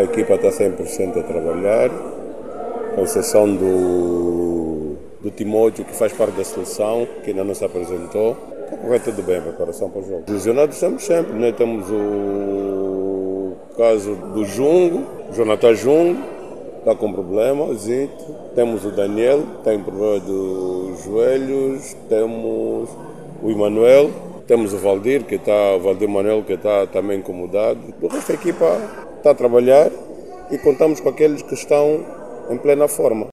A equipa está 100% a trabalhar, com exceção do Timóteo, que faz parte da seleção, que ainda não se apresentou. Vai tudo bem, preparação para o jogo. Lesionados estamos sempre, né? Temos o caso do Jungo, Jonathan Jungo, está com problemas. Temos o Daniel, tem problema dos joelhos. Temos o Emanuel, temos o Valdir Manuel, que está também incomodado. O resto da equipa está a trabalhar e contamos com aqueles que estão em plena forma.